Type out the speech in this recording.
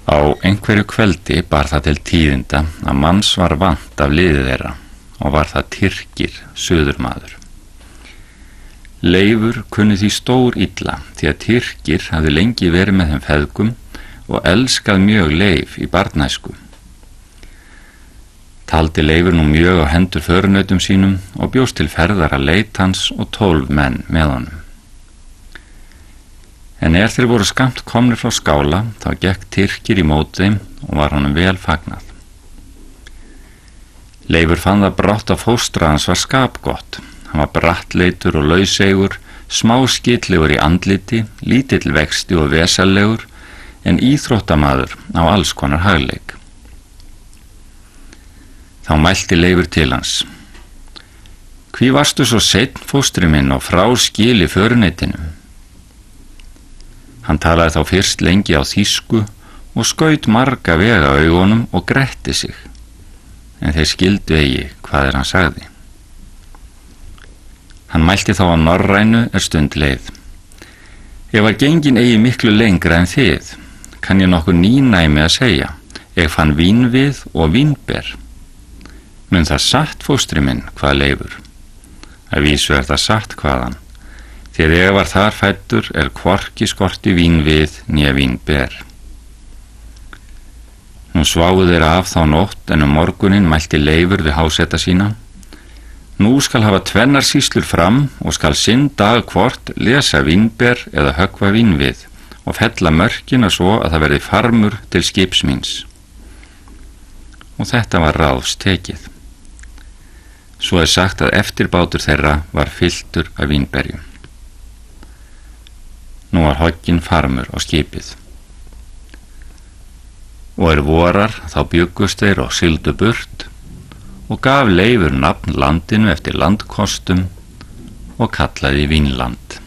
Á einhverju kveldi bar það til tíðinda að manns var vant af liði þeirra og var það Tyrkir, suðurmaður. Leifur kunni því stór illa því að Tyrkir hafði lengi verið með þeim feðgum og elskað mjög Leif í barnæsku. Taldi Leifur nú mjög á hendur förunautum sínum og bjóst til ferðar að leit hans og 12 menn með honum. En þeir voru skammt komnir frá skála, þá gekk Tyrkir í mót þeim og var honum vel fagnað. Leifur fann það brátt að fóstra hans var skapgott. Hann var brattleitur og lauseigur, smáskitlegur í andliti, lítill vexti og vesallegur, en íþróttamaður á alls konar hagleik. Þá mælti Leifur til hans: Hví varstu svo seinn, fóstri minn, og frá skili föruneytinu? Hann talaði þá fyrst lengi á þýsku og skaut marga vega augunum og gretti sig, en þeir skildu eigi hvað hann sagði. Hann mælti þá á norrænu stund leið: Ég var gengin eigi miklu lengra en þið, kann ég nokkuð nýnæmi að segja, ég fann vínvið og vínber. Mun það satt, fóstri minn, hvað Leifur? Að vísu það satt hvaðan, því ég var þar fæddur hvorki skorti vínvið né vínber. Nú sváfu þeir af þá nótt, en morguninn mælti Leifur við háseta sína: Nú skal hafa tvennar sýslur fram og skal sinn dag hvort lesa vínber eða höggva vínvið og fella mörkina svo að það verði farmur til skips míns. Og þetta var ráðs tekið. Svo sagt að eftirbátur þeirra var fylltur af vínberjum. Nú var hogginn farmur á skipið. Og vorar þá bjuggust þeir og sigldu burt og gaf Leifur nafn landinu eftir landkostum og kallaði Vínland.